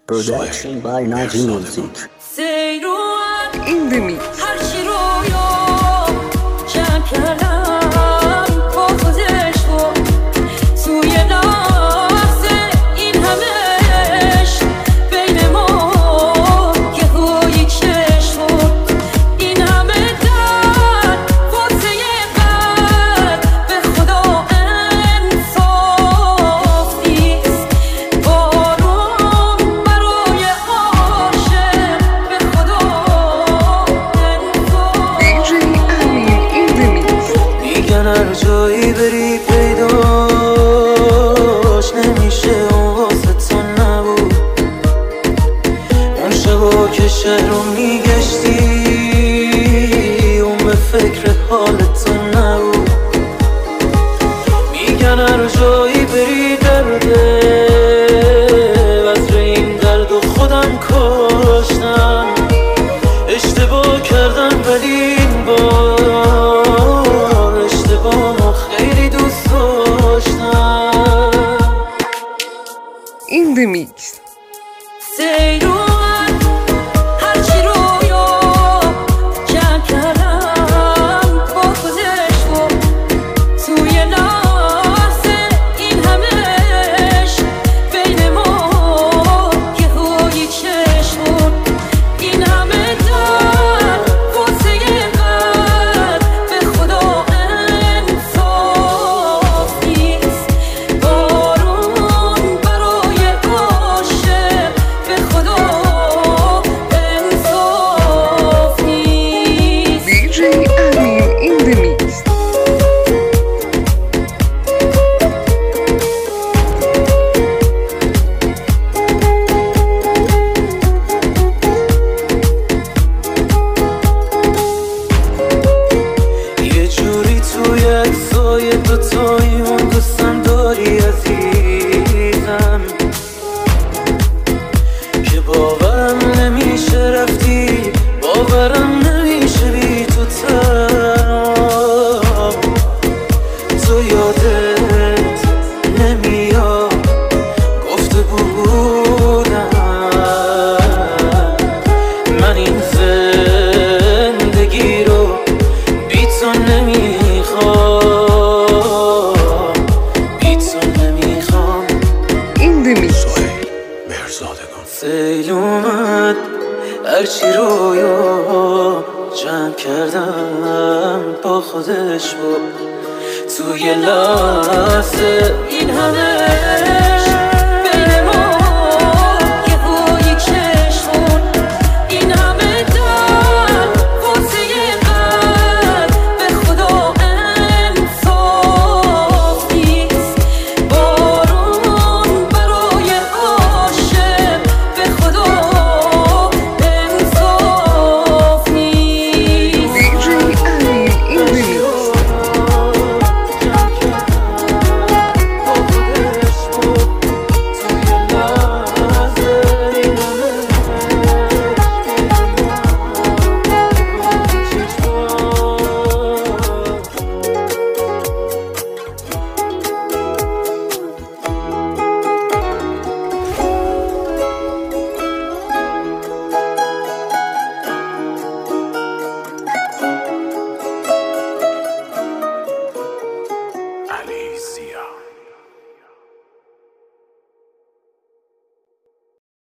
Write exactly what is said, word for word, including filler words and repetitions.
Production by Naji Music. In the mix. هر جایی بری پیداش نمیشه اون واسه تو نبود. اون شبا که شهر رو میگشتی اون به فکر حال تو نبود. میگن هر جایی بری درده وزر این درد و خودم کشتم. اشتباه کردم ولی این بار In the mix. دوتایی اون دوستم داری عزیزم که باورم نمیشه رفتی، باورم نمیشه بی تو تنها. تو یادت نمیاد گفته بودم من این زندگی رو بی تو نمیخوام. سیل اومد هرچی رویا جمع کردم با خودش بود توی لحظه این همه